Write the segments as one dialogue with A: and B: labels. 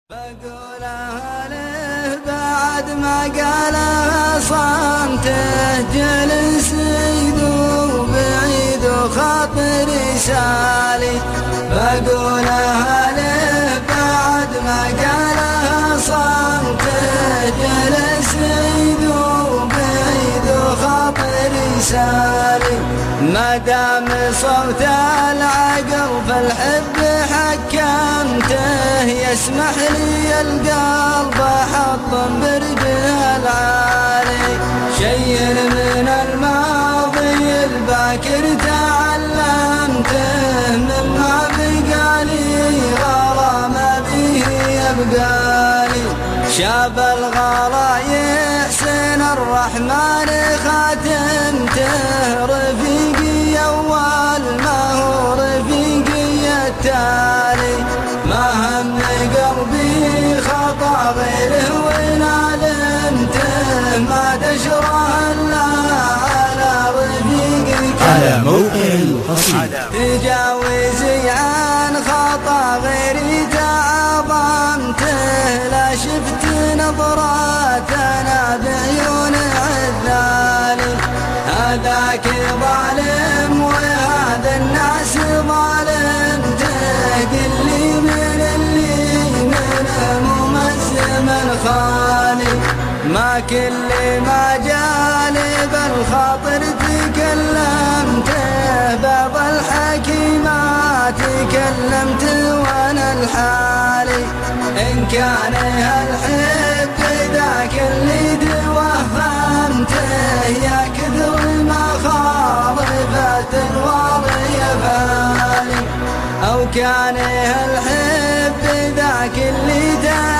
A: بقولها له بعد ما قالها صمته جلس يذوب بعيد وخاطري سالي. بقولها له بعد ما قالها صمته جلس يذوب بعيد وخاطري سالي. ما دام صوت العقل فالحب حكمته يسمح لي القلب احطم برجه العالي. شيء من الماضي الباكر تعلمته مما بقالي غرام به يبقالي. شاب الغلا يحسن الرحمن خاتمته رفيقي اول ما هو رفيقي التالي. ما هم قلبي خطا غيره ونادمته ما تشرح الا على رفيقك
B: على موقع القصيد.
A: تجاوزي عن خطا غيري تعظمته لا شفت نظراتنا بعيون عذالي. هذاك ظالم وهذا الناس ظالمته قل لي من اللي منه ممزم خالي. ما كل ما جالي بالخاطر تكلمته بعض الحكيمات تكلمت وانا الحالي. إن كان هالحب ذاك اللي توهمته يا كثر المخالفات الواضي يفعالي. أو كان هالحب ذاك اللي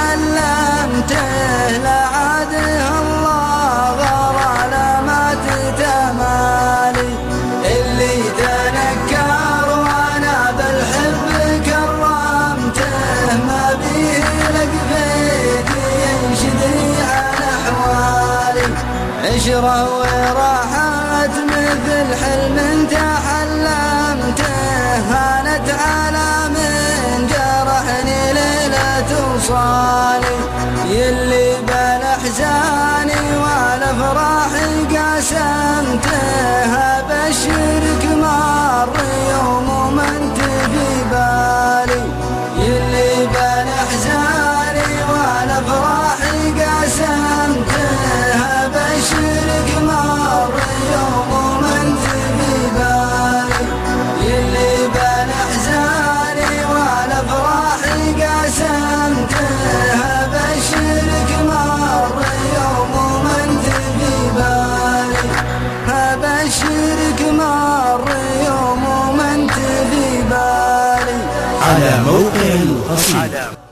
A: تعلمته لا عاده الله غار على ما تتمالي. اللي تنكر وانا بالحب كرمته ما بيه لك بيدي ينشدني عن احوالي. عشره وراحت مثل حلم تحلمته هانت على من جرحني ليلة وصالي. يلي بالاحزاني والافراح قاسمته ابشرك مر يوم وما انت في بالي. يلي بالاحزاني والافراح قاسمته ابشرك مر يوم وما انت في بالي. يلي بالاحزاني والافراح قاسمته ابشرك مر يوم وما انت في بالي. ابشرك مر يوم وما انت في بالي.
B: على موقع القصيد.